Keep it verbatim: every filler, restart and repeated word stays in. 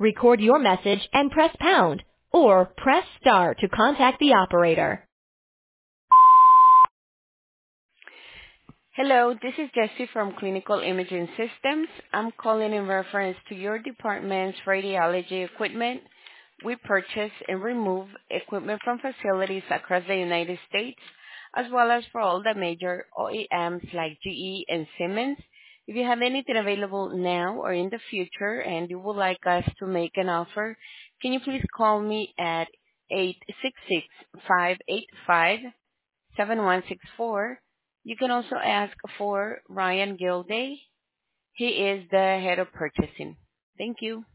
record your message and press pound, or press star to contact the operator. Hello, this is Jessie from Clinical Imaging Systems. I'm calling in reference to your department's radiology equipment. We purchase and remove equipment from facilities across the United States, as well as for all the major O E Ms like G E and Siemens. If you have anything available now or in the future and you would like us to make an offer, can you please call me at eight six six, five eight five, seven one six four. You can also ask for Ryan Gilday. He is the head of purchasing. Thank you.